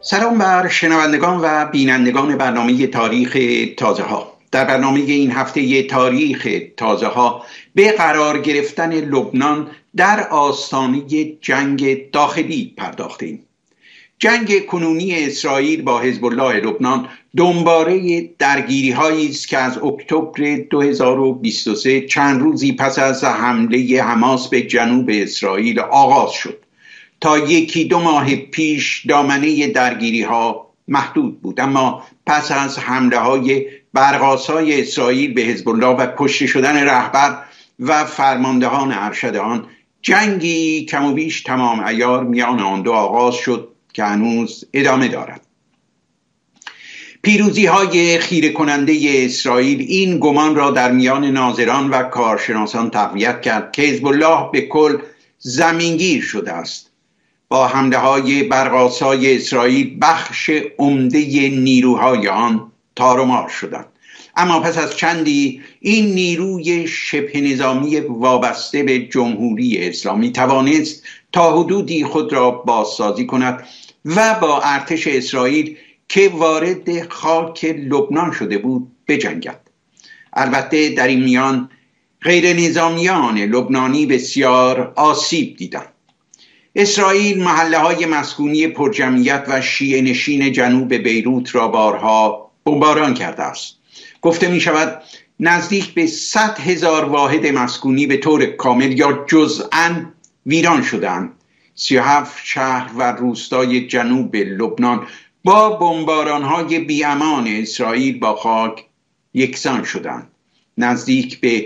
سلام بر شنوندگان و بینندگان برنامه تاریخ تازه ها. در برنامه این هفته تاریخ تازه ها به قرار گرفتن لبنان در آستانه جنگ داخلی پرداختیم. جنگ کنونی اسرائیل با حزب الله لبنان دنباله درگیری هایی است که از اکتبر 2023 چند روزی پس از حمله حماس به جنوب اسرائیل آغاز شد. تا یکی دو ماه پیش دامنه درگیری ها محدود بود، اما پس از حمله های برق‌آسای اسرائیل به حزب الله و کشته شدن رهبر و فرماندهان ارشد آن، جنگی کم و بیش تمام عیار میان آن دو آغاز شد که هنوز ادامه دارد. پیروزی های خیره کننده اسرائیل این گمان را در میان ناظران و کارشناسان تقویت کرد که حزب الله به کل زمینگیر شده است. با حمله های برق‌آسای اسرائیل بخش عمده نیروهای آن تار و مار شدند، اما پس از چندی این نیروی شبه نظامی وابسته به جمهوری اسلامی توانست تا حدودی خود را بازسازی کند و با ارتش اسرائیل که وارد خاک لبنان شده بود بجنگد. البته در این میان غیر نظامیان لبنانی بسیار آسیب دیدند. اسرائیل محله های مسکونی پرجمعیت و شیعه نشین جنوب بیروت را بارها بمباران کرده است. گفته می شود نزدیک به 100,000 واحد مسکونی به طور کامل یا جزءاً ویران شدند. 37 شهر و روستای جنوب لبنان با بمباران های بی‌امان اسرائیل با خاک یکسان شدند. نزدیک به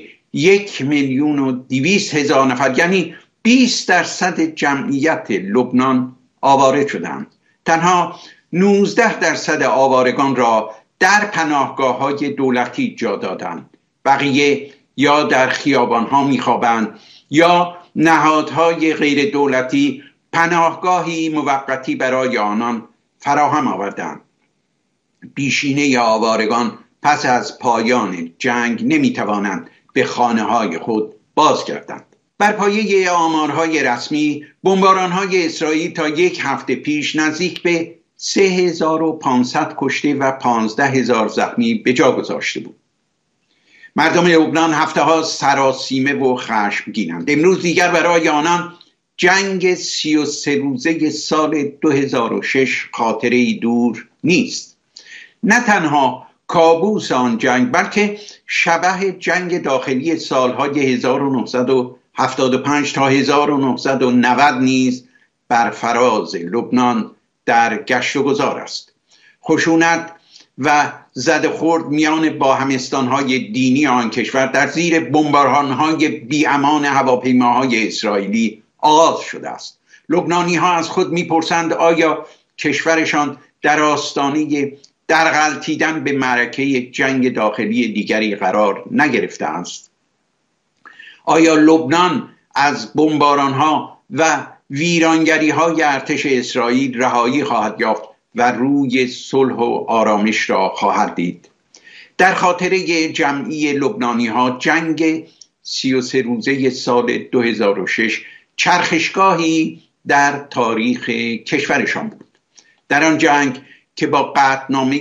1,200,000 نفر، یعنی 20% جمعیت لبنان آواره شدند. تنها 19% آوارگان را در پناهگاه‌های دولتی جا دادند. بقیه یا در خیابان‌ها می‌خوابند یا نهادهای غیر دولتی پناهگاهی موقتی برای آنان فراهم آوردند. بیشینه آوارگان پس از پایان جنگ نمی‌توانند به خانه‌های خود بازگردند. بر پایه آمارهای رسمی، بمباران‌های اسرائیل تا یک هفته پیش نزدیک به 3,500 کشته و 15,000 زخمی به جا گذاشته بود. مردم لبنان هفته‌ها سراسیمه و خشمگینند. امروز دیگر برای آنان جنگ 33 روزه سال 2006 خاطره‌ای دور نیست. نه تنها کابوس آن جنگ، بلکه شبح جنگ داخلی سالهای 1975 تا 1990 نیز بر فراز لبنان در گشت و گذار است. خشونت و زد خورد میان با همستانهای دینی آن کشور در زیر بمبارانهای بی‌امان هواپیماهای اسرائیلی آغاز شده است. لبنانی ها از خود میپرسند آیا کشورشان در آستانه درغلطیدن به معرکه جنگ داخلی دیگری قرار نگرفته است؟ آیا لبنان از بمباران‌ها و ویرانگری‌های ارتش اسرائیل رهایی خواهد یافت و روی صلح و آرامش را خواهد دید؟ در خاطره جمعی لبنانی‌ها جنگ 33 روزه سال 2006 چرخشگاهی در تاریخ کشورشان بود. در آن جنگ که با قطعنامه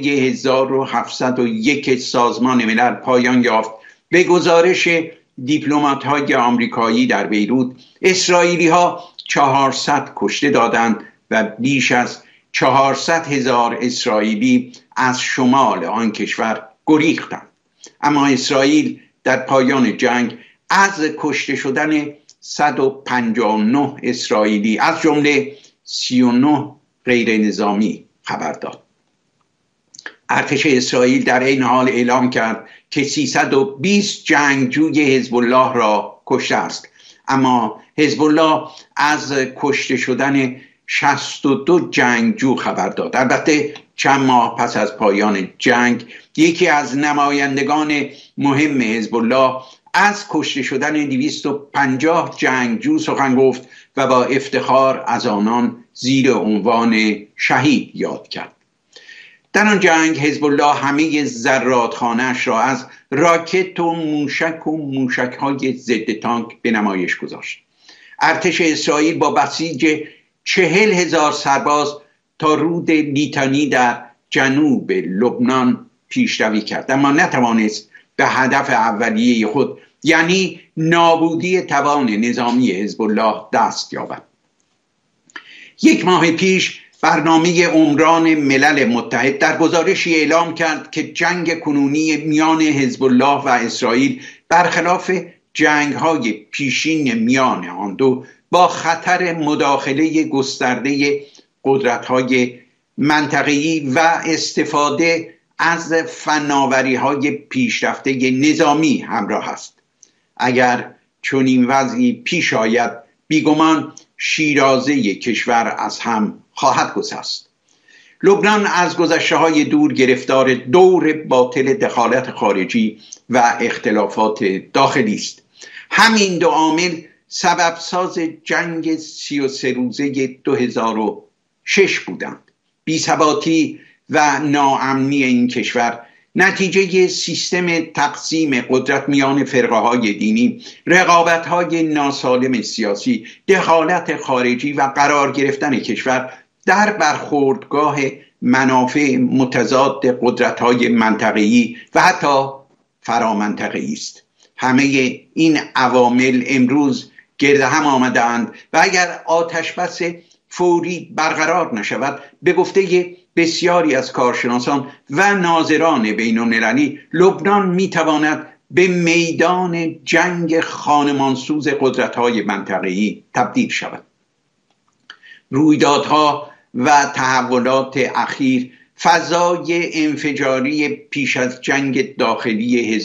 1701 سازمان ملل پایان یافت، به گزارش دیپلمات‌های آمریکایی در بیروت، اسرائیلی‌ها 400 کشته دادند و بیش از 400,000 اسرائیلی از شمال آن کشور گریختند. اما اسرائیل در پایان جنگ از کشته شدن 159 اسرائیلی از جمله 39 غیر نظامی خبر داد. ارتش اسرائیل در این حال اعلام کرد که 320 جنگجوی حزب الله را کشته است، اما حزب الله از کشته شدن 62 جنگجو خبر داد. البته چند ماه پس از پایان جنگ یکی از نمایندگان مهم حزب الله از کشته شدن 250 جنگجو سخن گفت و با افتخار از آنان زیر عنوان شهید یاد کرد. در آن جنگ حزب الله همه زرادخانه‌اش را از راکت و موشک‌های ضد تانک به نمایش گذاشت. ارتش اسرائیل با بسیج 40,000 سرباز تا رود لیتانی در جنوب لبنان پیشروی کرد، اما نتوانست به هدف اولیه خود یعنی نابودی توان نظامی حزب الله دست یابد. 1 ماه پیش برنامه عمران ملل متحد در گزارشی اعلام کرد که جنگ کنونی میان حزب الله و اسرائیل برخلاف جنگ‌های پیشین میان آن دو با خطر مداخله گسترده قدرت‌های منطقه‌ای و استفاده از فناوری‌های پیشرفته نظامی همراه است. اگر چنین وضعی پیش آید بیگمان شیرازه کشور از هم خواهد گسست. لبنان از گذشته‌های دور گرفتار دور باطل دخالت خارجی و اختلافات داخلی است. همین 2 عامل سبب ساز جنگ 33 روزه 2006 بودند. بی‌ثباتی و ناامنی این کشور نتیجه سیستم تقسیم قدرت میان فرقه‌های دینی، رقابت‌های ناسالم سیاسی، دخالت خارجی و قرار گرفتن کشور در برخوردگاه منافع متضاد قدرت‌های منطقه‌ای و حتی فرامنطقه‌ای است. همه این عوامل امروز گرد هم آمدند و اگر آتشبس فوری برقرار نشود، به گفته بسیاری از کارشناسان و ناظران بین‌المللی، لبنان میتواند به میدان جنگ خانمانسوز قدرت‌های منطقه‌ای تبدیل شود. رویدادها و تحولات اخیر فضای انفجاری پیش از جنگ داخلی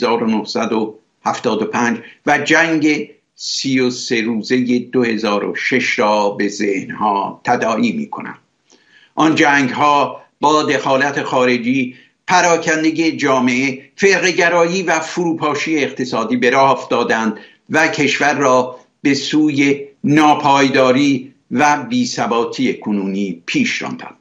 1975 و جنگ 33 روزه 2006 را به ذهنها تداعی می‌کنند. آن جنگ‌ها با دخالت خارجی، پراکندگی جامعه، فرقه‌گرایی و فروپاشی اقتصادی به راه افتادند و کشور را به سوی ناپایداری و بی‌ثباتی کنونی پیش راندند.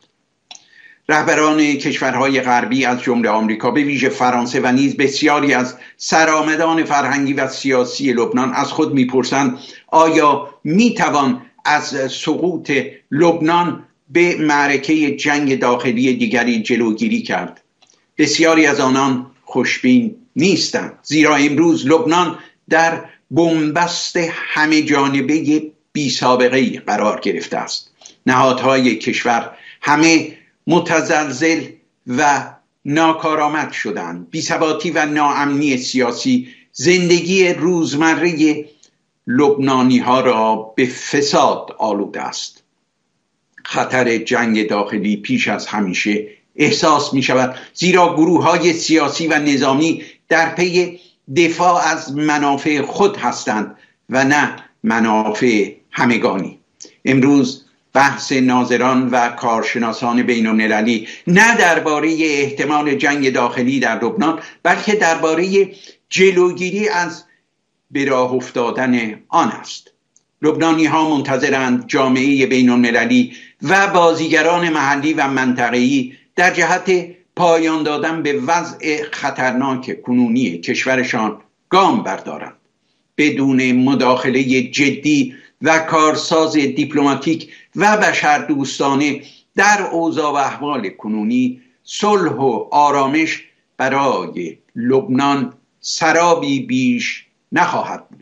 رهبران کشورهای غربی از جمله آمریکا، به ویژه فرانسه و نیز بسیاری از سرآمدان فرهنگی و سیاسی لبنان از خود می‌پرسند آیا می‌توان از سقوط لبنان به معرکه جنگ داخلی دیگری جلوگیری کرد؟ بسیاری از آنان خوشبین نیستند، زیرا امروز لبنان در بنبست همه جانبه بی سابقه‌ای قرار گرفته است. نهادهای کشور همه متزلزل و ناکارآمد شدند. بی‌ثباتی و ناامنی سیاسی زندگی روزمره لبنانی ها را به فساد آلوده است. خطر جنگ داخلی پیش از همیشه احساس می شود، زیرا گروه های سیاسی و نظامی در پی دفاع از منافع خود هستند و نه منافع همگانی. امروز بحث ناظران و کارشناسان بین‌المللی نه درباره احتمال جنگ داخلی در لبنان، بلکه درباره جلوگیری از به راه افتادن آن است. لبنانی ها منتظرند جامعه بین‌المللی و بازیگران محلی و منطقه‌ای در جهت پایان دادن به وضع خطرناک کنونی کشورشان گام بردارند. بدون مداخله جدی و کارساز دیپلماتیک و بشردوستانه در اوضاع و احوال کنونی، صلح و آرامش برای لبنان سرابی بیش نخواهد بود.